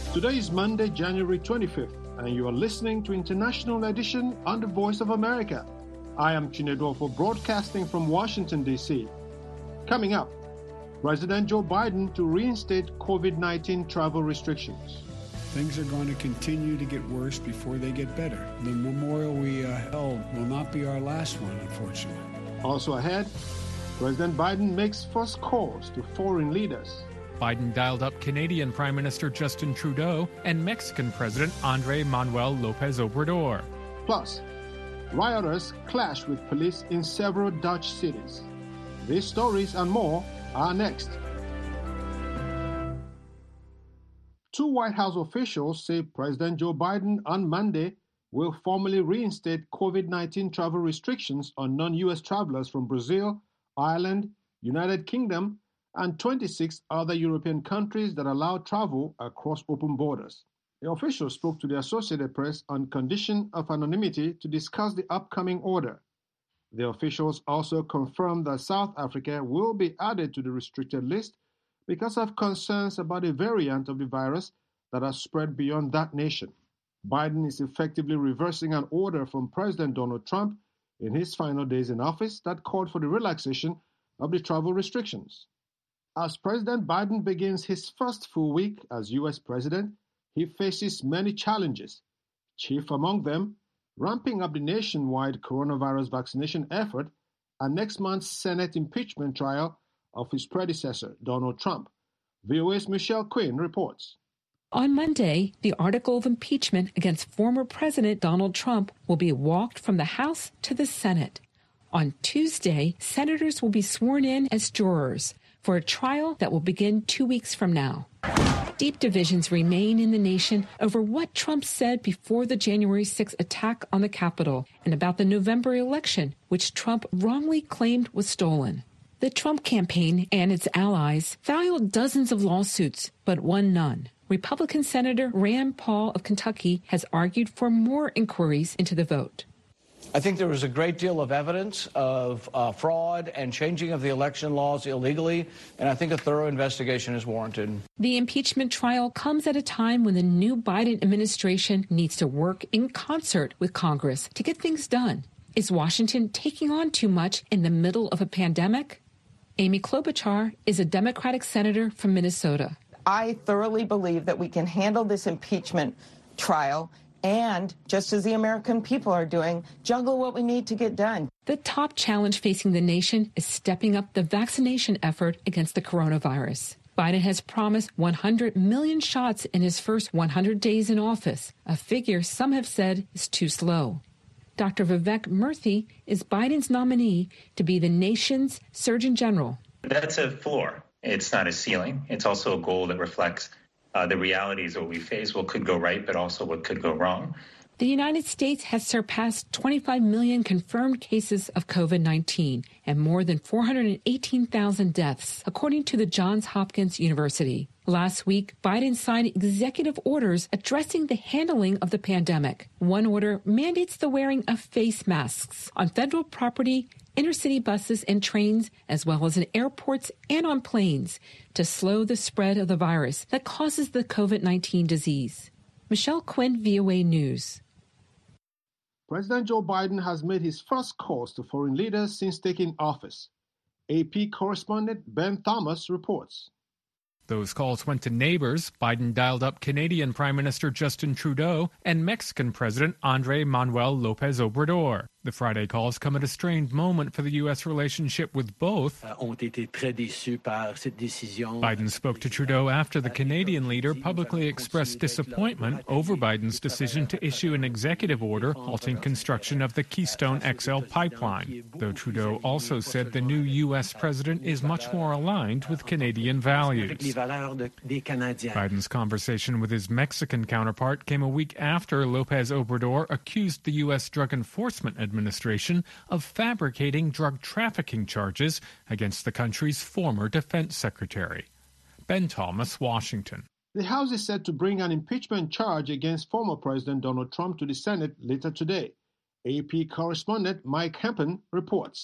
Today is Monday, January 25th, and you are listening to International Edition on the Voice of America. I am Chinedolfo, broadcasting from Washington, D.C. Coming up, President Joe Biden to reinstate COVID-19 travel restrictions. Things are going to continue to get worse before they get better. The memorial we held will not be our last one, unfortunately. Also ahead, President Biden makes first calls to foreign leaders. Biden dialed up Canadian Prime Minister Justin Trudeau and Mexican President Andrés Manuel López Obrador. Plus, rioters clash with police in several Dutch cities. These stories and more are next. Two White House officials say President Joe Biden on Monday will formally reinstate COVID-19 travel restrictions on non-U.S. travelers from Brazil, Ireland, United Kingdom, and 26 other European countries that allow travel across open borders. The officials spoke to the Associated Press on condition of anonymity to discuss the upcoming order. The officials also confirmed that South Africa will be added to the restricted list because of concerns about a variant of the virus that has spread beyond that nation. Biden is effectively reversing an order from President Donald Trump in his final days in office that called for the relaxation of the travel restrictions. As President Biden begins his first full week as U.S. president, he faces many challenges, chief among them ramping up the nationwide coronavirus vaccination effort and next month's Senate impeachment trial of his predecessor, Donald Trump. VOA's Michelle Quinn reports. On Monday, the article of impeachment against former President Donald Trump will be walked from the House to the Senate. On Tuesday, senators will be sworn in as jurors for a trial that will begin 2 weeks from now. Deep divisions remain in the nation over what Trump said before the January 6th attack on the Capitol and about the November election, which Trump wrongly claimed was stolen. The Trump campaign and its allies filed dozens of lawsuits, but won none. Republican Senator Rand Paul of Kentucky has argued for more inquiries into the vote. I think there was a great deal of evidence of fraud and changing of the election laws illegally, and I think a thorough investigation is warranted. The impeachment trial comes at a time when the new Biden administration needs to work in concert with Congress to get things done. Is Washington taking on too much in the middle of a pandemic? Amy Klobuchar is a Democratic senator from Minnesota. I thoroughly believe that we can handle this impeachment trial and, just as the American people are doing, juggle what we need to get done. The top challenge facing the nation is stepping up the vaccination effort against the coronavirus. Biden has promised 100 million shots in his first 100 days in office, a figure some have said is too slow. Dr. Vivek Murthy is Biden's nominee to be the nation's Surgeon General. That's a floor. It's not a ceiling. It's also a goal that reflects the realities of what we face, what could go right, but also what could go wrong. The United States has surpassed 25 million confirmed cases of COVID-19 and more than 418,000 deaths, according to the Johns Hopkins University. Last week, Biden signed executive orders addressing the handling of the pandemic. One order mandates the wearing of face masks on federal property, intercity buses and trains, as well as in airports and on planes, to slow the spread of the virus that causes the COVID-19 disease. Michelle Quinn, VOA News. President Joe Biden has made his first calls to foreign leaders since taking office. AP correspondent Ben Thomas reports. Those calls went to neighbors. Biden dialed up Canadian Prime Minister Justin Trudeau and Mexican President Andrés Manuel López Obrador. The Friday calls come at a strained moment for the U.S. relationship with both. Biden spoke to Trudeau after the Canadian leader publicly expressed disappointment over Biden's decision to issue an executive order halting construction of the Keystone XL pipeline, though Trudeau also said the new U.S. president is much more aligned with Canadian values. Biden's conversation with his Mexican counterpart came a week after López Obrador accused the U.S. Drug Enforcement Administration of fabricating drug trafficking charges against the country's former defense secretary. Ben Thomas, Washington. The House is set to bring an impeachment charge against former President Donald Trump to the Senate later today. AP correspondent Mike Hempen reports.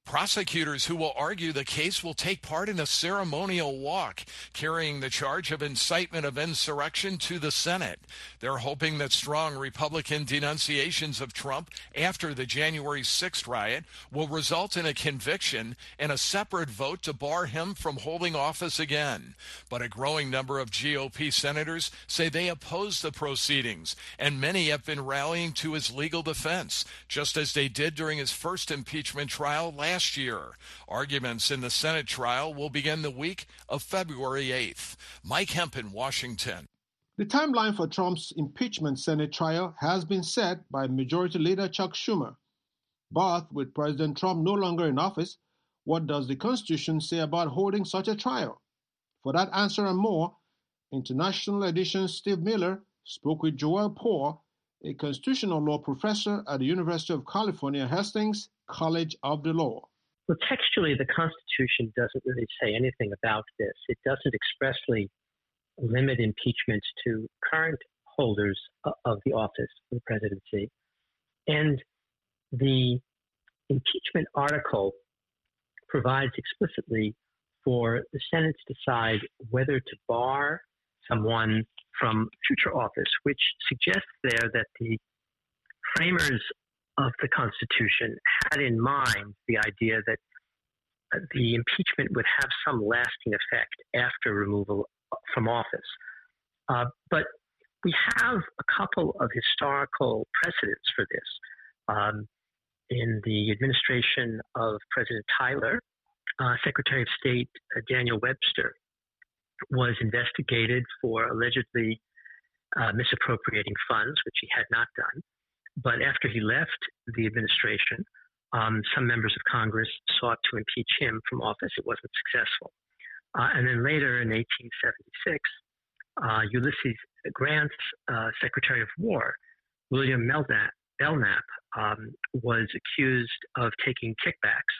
Prosecutors who will argue the case will take part in a ceremonial walk, carrying the charge of incitement of insurrection to the Senate. They're hoping that strong Republican denunciations of Trump after the January 6th riot will result in a conviction and a separate vote to bar him from holding office again. But a growing number of GOP senators say they oppose the proceedings, and many have been rallying to his legal defense, just as they did during his first impeachment trial last year. Arguments in the Senate trial will begin the week of February 8th. Mike Hemp in Washington. The timeline for Trump's impeachment Senate trial has been set by Majority Leader Chuck Schumer. But with President Trump no longer in office, what does the Constitution say about holding such a trial? For that answer and more, International Edition's Steve Miller spoke with Joel Poore, a constitutional law professor at the University of California, Hastings College of the Law. Well, textually, the Constitution doesn't really say anything about this. It doesn't expressly limit impeachment to current holders of the office of the presidency. And the impeachment article provides explicitly for the Senate to decide whether to bar someone from future office, which suggests there that the framers of the Constitution had in mind the idea that the impeachment would have some lasting effect after removal from office. But we have a couple of historical precedents for this. In the administration of President Tyler, Secretary of State Daniel Webster was investigated for allegedly misappropriating funds, which he had not done. But after he left the administration, some members of Congress sought to impeach him from office. It wasn't successful. And then later in 1876, Ulysses Grant's Secretary of War, William Belknap, was accused of taking kickbacks.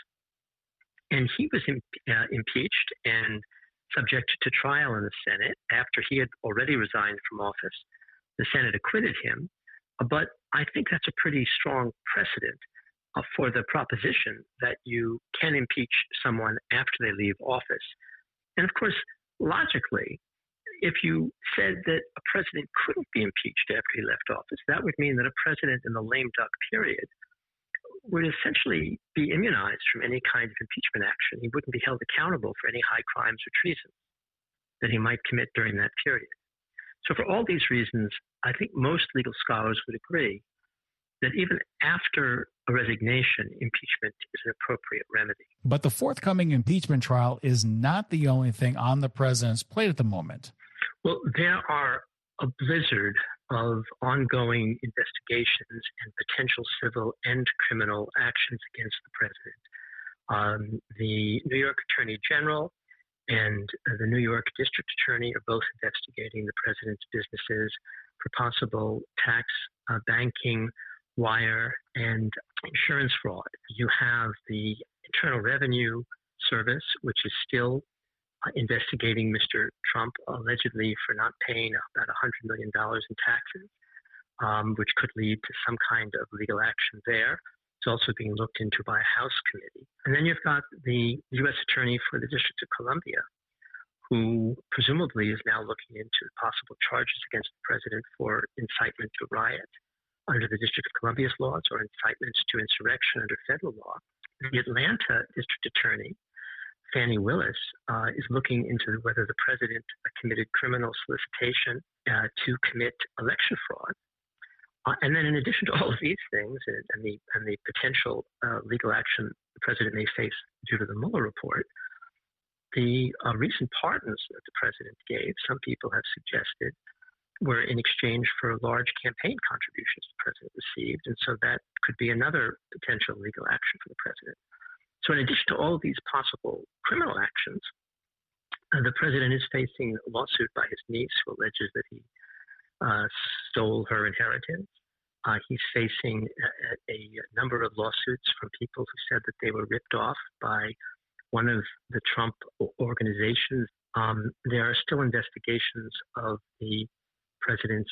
And he was impeached and subjected to trial in the Senate after he had already resigned from office. The Senate acquitted him. But I think that's a pretty strong precedent for the proposition that you can impeach someone after they leave office. And of course, logically, if you said that a president couldn't be impeached after he left office, that would mean that a president in the lame duck period would essentially be immunized from any kind of impeachment action. He wouldn't be held accountable for any high crimes or treason that he might commit during that period. So for all these reasons, I think most legal scholars would agree that even after a resignation, impeachment is an appropriate remedy. But the forthcoming impeachment trial is not the only thing on the president's plate at the moment. Well, there are a blizzard of ongoing investigations and potential civil and criminal actions against the president. The New York Attorney General and the New York District Attorney are both investigating the president's businesses for possible tax, banking, wire, and insurance fraud. You have the Internal Revenue Service, which is still investigating Mr. Trump allegedly for not paying about $100 million in taxes, which could lead to some kind of legal action there. It's also being looked into by a House committee. And then you've got the U.S. Attorney for the District of Columbia, who presumably is now looking into possible charges against the president for incitement to riot under the District of Columbia's laws or incitements to insurrection under federal law. The Atlanta District Attorney, Fannie Willis, is looking into whether the president committed criminal solicitation to commit election fraud. And then in addition to all of these things and the potential legal action the president may face due to the Mueller report, the recent pardons that the president gave, some people have suggested, were in exchange for large campaign contributions the president received. And so that could be another potential legal action for the president. So in addition to all of these possible criminal actions, the president is facing a lawsuit by his niece who alleges that he stole her inheritance. He's facing a number of lawsuits from people who said that they were ripped off by one of the Trump organizations. There are still investigations of the president's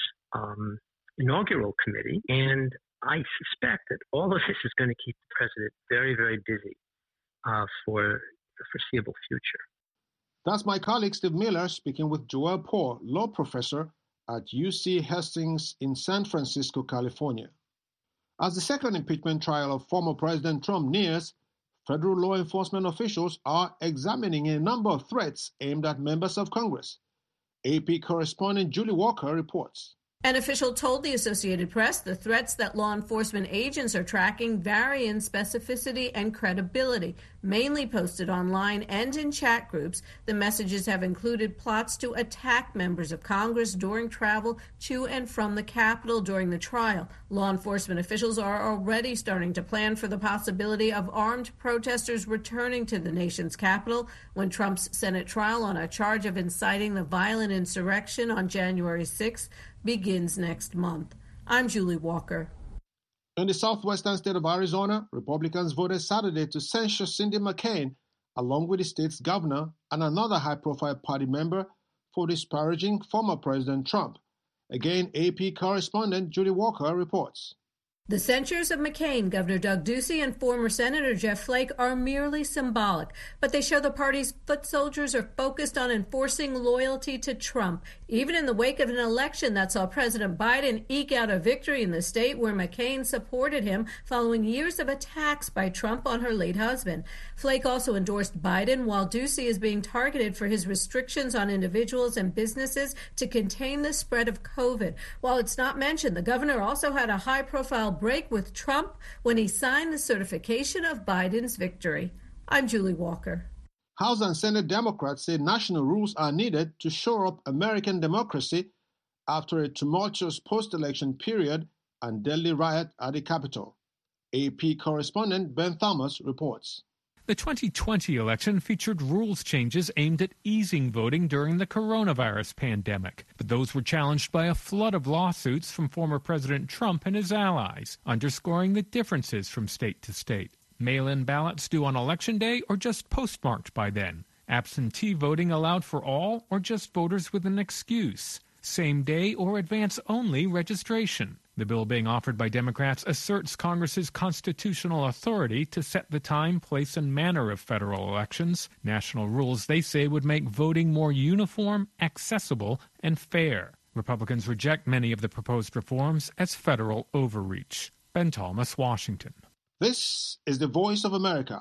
inaugural committee, and I suspect that all of this is going to keep the president very, very busy for the foreseeable future. That's my colleague Steve Miller speaking with Joel Poore, law professor at UC Hastings in San Francisco, California. As the second impeachment trial of former President Trump nears, federal law enforcement officials are examining a number of threats aimed at members of Congress. AP correspondent Julie Walker reports. An official told the Associated Press the threats that law enforcement agents are tracking vary in specificity and credibility. Mainly posted online and in chat groups, the messages have included plots to attack members of Congress during travel to and from the Capitol during the trial. Law enforcement officials are already starting to plan for the possibility of armed protesters returning to the nation's capital when Trump's Senate trial on a charge of inciting the violent insurrection on January 6th begins next month. I'm Julie Walker. In the southwestern state of Arizona, Republicans voted Saturday to censure Cindy McCain, along with the state's governor and another high-profile party member, for disparaging former President Trump. Again, AP correspondent Julie Walker reports. The censures of McCain, Governor Doug Ducey, and former Senator Jeff Flake are merely symbolic, but they show the party's foot soldiers are focused on enforcing loyalty to Trump, even in the wake of an election that saw President Biden eke out a victory in the state where McCain supported him following years of attacks by Trump on her late husband. Flake also endorsed Biden, while Ducey is being targeted for his restrictions on individuals and businesses to contain the spread of COVID. While it's not mentioned, the governor also had a high-profile break with Trump when he signed the certification of Biden's victory. I'm Julie Walker. House and Senate Democrats say national rules are needed to shore up American democracy after a tumultuous post-election period and deadly riot at the Capitol. AP correspondent Ben Thomas reports. The 2020 election featured rules changes aimed at easing voting during the coronavirus pandemic, but those were challenged by a flood of lawsuits from former President Trump and his allies, underscoring the differences from state to state. Mail-in ballots due on Election Day or just postmarked by then. Absentee voting allowed for all or just voters with an excuse. Same-day or advance-only registration. The bill being offered by Democrats asserts Congress's constitutional authority to set the time, place, and manner of federal elections. National rules, they say, would make voting more uniform, accessible, and fair. Republicans reject many of the proposed reforms as federal overreach. Ben Thomas, Washington. This is the Voice of America.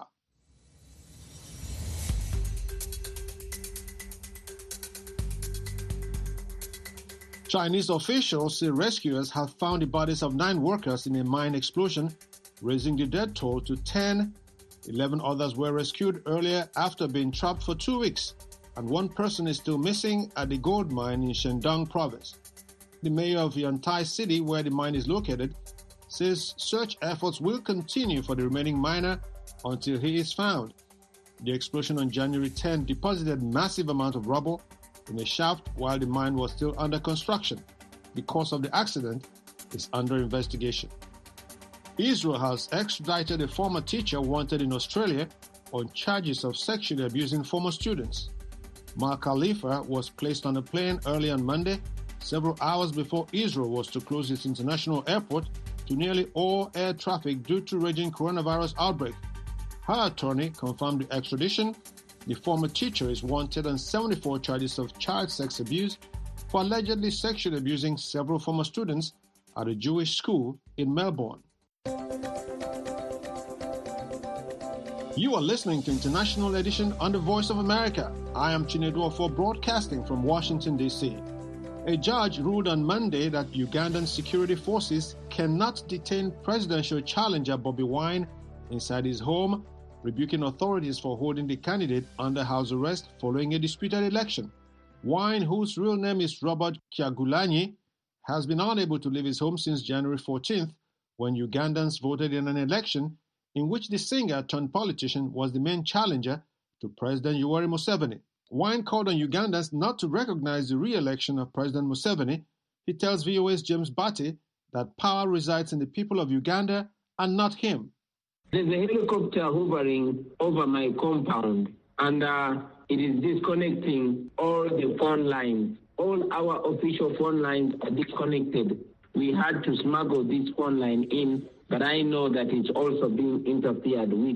Chinese officials say rescuers have found the bodies of 9 workers in a mine explosion, raising the death toll to 10. 11 others were rescued earlier after being trapped for 2 weeks, and 1 person is still missing at the gold mine in Shandong province. The mayor of Yantai City, where the mine is located, says search efforts will continue for the remaining miner until he is found. The explosion on January 10 deposited massive amount of rubble in a shaft while the mine was still under construction. The cause of the accident is under investigation. Israel has extradited a former teacher wanted in Australia on charges of sexually abusing former students. Mark Khalifa was placed on a plane early on Monday, several hours before Israel was to close its international airport to nearly all air traffic due to raging coronavirus outbreak. Her attorney confirmed the extradition. The former teacher is wanted on 74 charges of child sex abuse for allegedly sexually abusing several former students at a Jewish school in Melbourne. You are listening to International Edition on the Voice of America. I am Chinedu Ofo, broadcasting from Washington, D.C. A judge ruled on Monday that Ugandan security forces cannot detain presidential challenger Bobi Wine inside his home, rebuking authorities for holding the candidate under house arrest following a disputed election. Wine, whose real name is Robert Kyagulanyi, has been unable to leave his home since January 14th, when Ugandans voted in an election in which the singer-turned-politician was the main challenger to President Yoweri Museveni. Wine called on Ugandans not to recognize the re-election of President Museveni. He tells VOA's James Batty that power resides in the people of Uganda and not him. There's a helicopter hovering over my compound, and it is disconnecting all the phone lines. All our official phone lines are disconnected. We had to smuggle this phone line in, but I know that it's also being interfered with.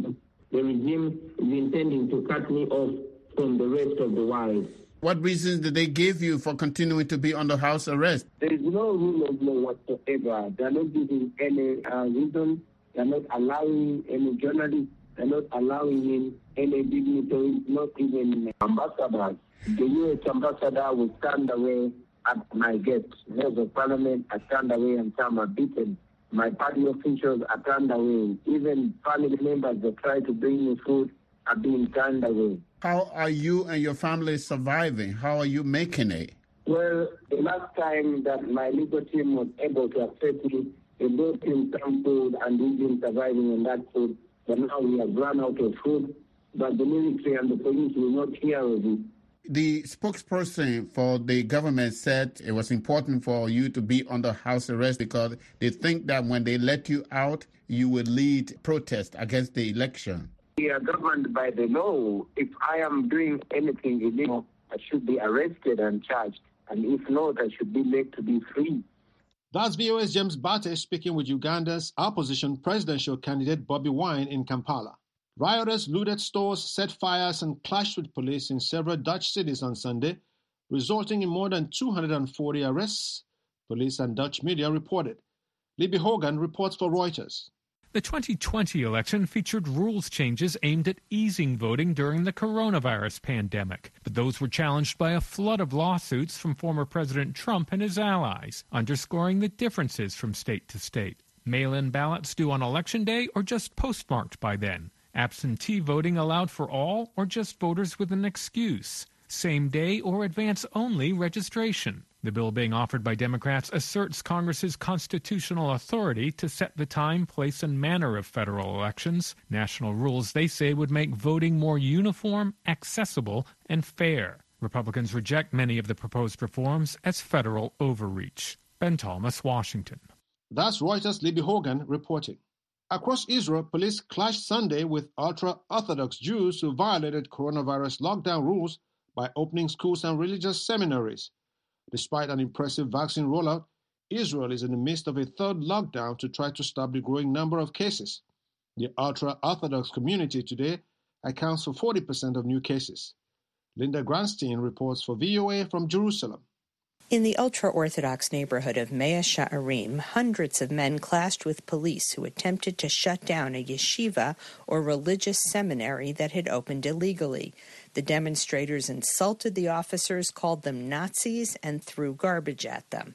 the regime is intending to cut me off from the rest of the world. What reasons did they give you for continuing to be under house arrest? There is no rule of law whatsoever. They are not giving any reason. They are not allowing any journalists. They are not allowing in any dignitaries, not even ambassadors. The U.S. ambassador will stand away at my gate. Members of parliament are turned away and some are beaten. My party officials are turned away. Even family members that try to bring me food are being turned away. How are you and your family surviving? How are you making it? Well, the last time that my legal team was able to access me, they brought in some food and we've been surviving on that food. But now we have run out of food, but the military and the police will not hear of it. The spokesperson for the government said it was important for you to be under house arrest because they think that when they let you out, you will lead protest against the election. We are governed by the law. If I am doing anything illegal, I should be arrested and charged. And if not, I should be made to be free. That's VOA's James Bate speaking with Uganda's opposition presidential candidate Bobi Wine in Kampala. Rioters looted stores, set fires, and clashed with police in several Dutch cities on Sunday, resulting in more than 240 arrests, police and Dutch media reported. Libby Hogan reports for Reuters. The 2020 election featured rules changes aimed at easing voting during the coronavirus pandemic, but those were challenged by a flood of lawsuits from former President Trump and his allies, underscoring the differences from state to state. Mail-in ballots due on Election Day or just postmarked by then. Absentee voting allowed for all or just voters with an excuse. Same-day or advance-only registration. The bill being offered by Democrats asserts Congress's constitutional authority to set the time, place, and manner of federal elections. National rules, they say, would make voting more uniform, accessible, and fair. Republicans reject many of the proposed reforms as federal overreach. Ben Thomas, Washington. That's Reuters' Libby Hogan reporting. Across Israel, police clashed Sunday with ultra-Orthodox Jews who violated coronavirus lockdown rules by opening schools and religious seminaries. Despite an impressive vaccine rollout, Israel is in the midst of a third lockdown to try to stop the growing number of cases. The ultra-Orthodox community today accounts for 40% of new cases. Linda Granstein reports for VOA from Jerusalem. In the ultra-Orthodox neighborhood of Mea Sha'arim, hundreds of men clashed with police who attempted to shut down a yeshiva or religious seminary that had opened illegally. The demonstrators insulted the officers, called them Nazis, and threw garbage at them.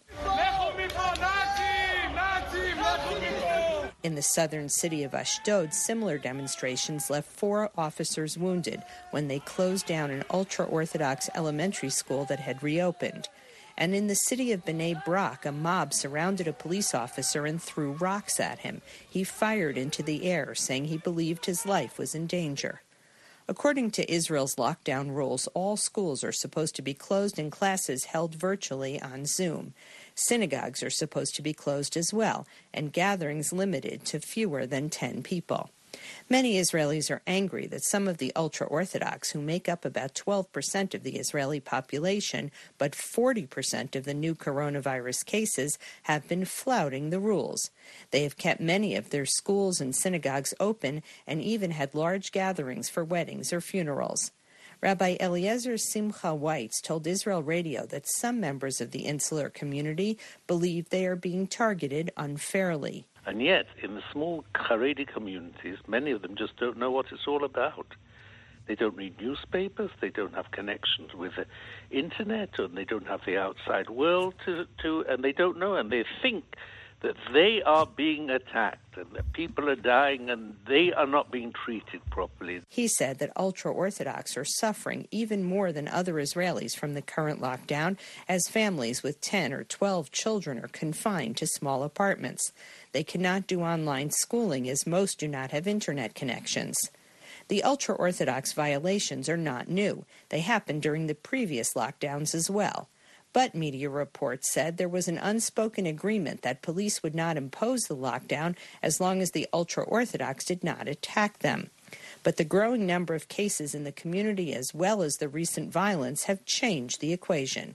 In the southern city of Ashdod, similar demonstrations left 4 officers wounded when they closed down an ultra-Orthodox elementary school that had reopened. And in the city of Bnei Brak, a mob surrounded a police officer and threw rocks at him. He fired into the air, saying he believed his life was in danger. According to Israel's lockdown rules, all schools are supposed to be closed and classes held virtually on Zoom. Synagogues are supposed to be closed as well, and gatherings limited to fewer than 10 people. Many Israelis are angry that some of the ultra-Orthodox, who make up about 12% of the Israeli population, but 40% of the new coronavirus cases, have been flouting the rules. They have kept many of their schools and synagogues open and even had large gatherings for weddings or funerals. Rabbi Eliezer Simcha Weitz told Israel Radio that some members of the insular community believe they are being targeted unfairly. And yet, in the small Haredi communities, many of them just don't know what it's all about. They don't read newspapers, they don't have connections with the internet, and they don't have the outside world and they don't know, and they think that they are being attacked and that people are dying and they are not being treated properly. He said that ultra-Orthodox are suffering even more than other Israelis from the current lockdown, as families with 10 or 12 children are confined to small apartments. They cannot do online schooling as most do not have internet connections. The ultra-Orthodox violations are not new. They happened during the previous lockdowns as well. But media reports said there was an unspoken agreement that police would not impose the lockdown as long as the ultra-Orthodox did not attack them. But the growing number of cases in the community as well as the recent violence have changed the equation.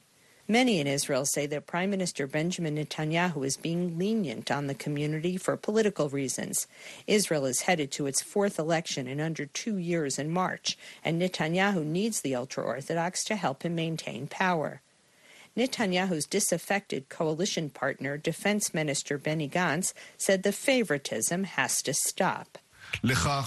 Many in Israel say that Prime Minister Benjamin Netanyahu is being lenient on the community for political reasons. Israel is headed to its fourth election in under 2 years in March, and Netanyahu needs the ultra-Orthodox to help him maintain power. Netanyahu's disaffected coalition partner, Defense Minister Benny Gantz, said the favoritism has to stop. He said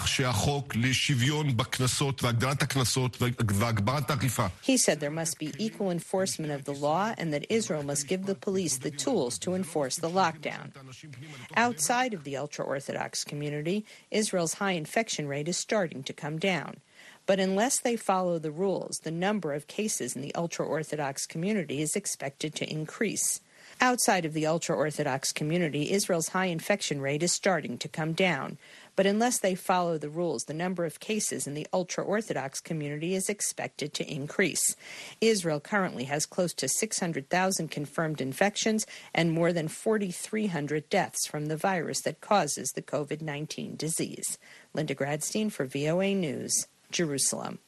there must be equal enforcement of the law and that Israel must give the police the tools to enforce the lockdown. Outside of the ultra-Orthodox community, Israel's high infection rate is starting to come down. But unless they follow the rules, the number of cases in the ultra-Orthodox community is expected to increase. Outside of the ultra-Orthodox community, Israel's high infection rate is starting to come down. But unless they follow the rules, the number of cases in the ultra-Orthodox community is expected to increase. Israel currently has close to 600,000 confirmed infections and more than 4,300 deaths from the virus that causes the COVID-19 disease. Linda Gradstein for VOA News, Jerusalem.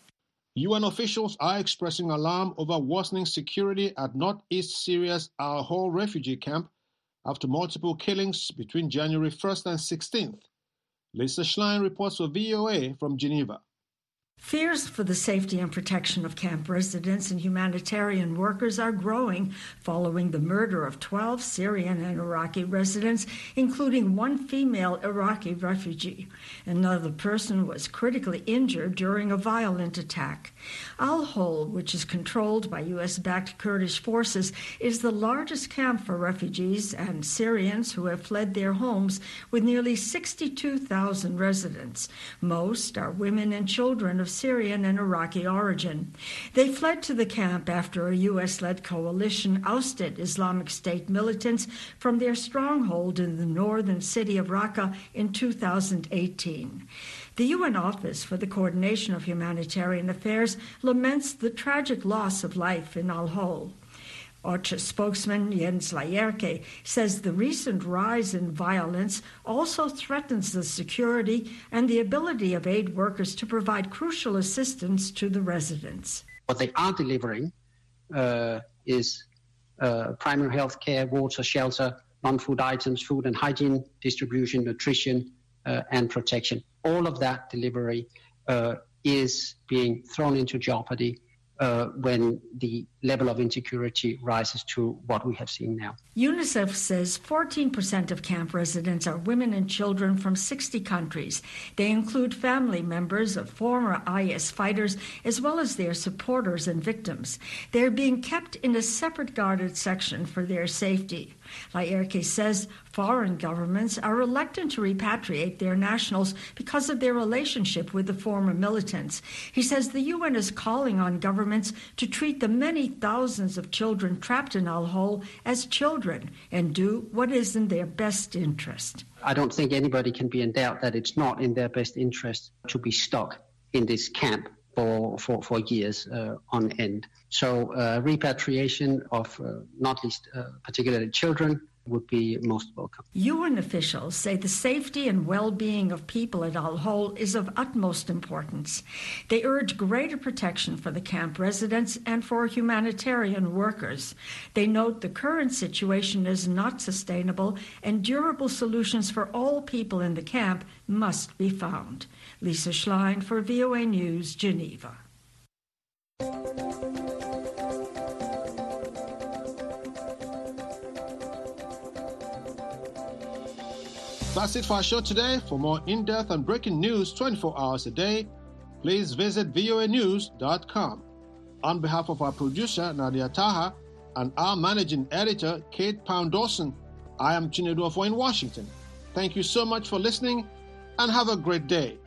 UN officials are expressing alarm over worsening security at northeast Syria's Al-Hol refugee camp after multiple killings between January 1st and 16th. Lisa Schlein reports for VOA from Geneva. Fears for the safety and protection of camp residents and humanitarian workers are growing following the murder of 12 Syrian and Iraqi residents, including one female Iraqi refugee. Another person was critically injured during a violent attack. Al-Hol, which is controlled by U.S.-backed Kurdish forces, is the largest camp for refugees and Syrians who have fled their homes, with nearly 62,000 residents. Most are women and children of Syrian and Iraqi origin. They fled to the camp after a U.S.-led coalition ousted Islamic State militants from their stronghold in the northern city of Raqqa in 2018. The UN Office for the Coordination of Humanitarian Affairs laments the tragic loss of life in Al-Hol. OCHA spokesman Jens Laerke says the recent rise in violence also threatens the security and the ability of aid workers to provide crucial assistance to the residents. What they are delivering is primary health care, water, shelter, non-food items, food and hygiene distribution, nutrition, and protection. All of that delivery is being thrown into jeopardy when the level of insecurity rises to what we have seen now. UNICEF says 14% of camp residents are women and children from 60 countries. They include family members of former IS fighters as well as their supporters and victims. They are being kept in a separate guarded section for their safety. Laerke says foreign governments are reluctant to repatriate their nationals because of their relationship with the former militants. He says the UN is calling on governments to treat the many thousands of children trapped in Al-Hol as children and do what is in their best interest. I don't think anybody can be in doubt that it's not in their best interest to be stuck in this camp for years on end. So repatriation of not least particularly children would be most welcome. UN officials say the safety and well-being of people at Al-Hol is of utmost importance. They urge greater protection for the camp residents and for humanitarian workers. They note the current situation is not sustainable and durable solutions for all people in the camp must be found. Lisa Schlein for VOA News, Geneva. That's it for our show today. For more in-depth and breaking news 24 hours a day, please visit voanews.com. On behalf of our producer, Nadia Taha, and our managing editor, Kate Pound-Dawson, I am Chinedu Ofo in Washington. Thank you so much for listening, and have a great day.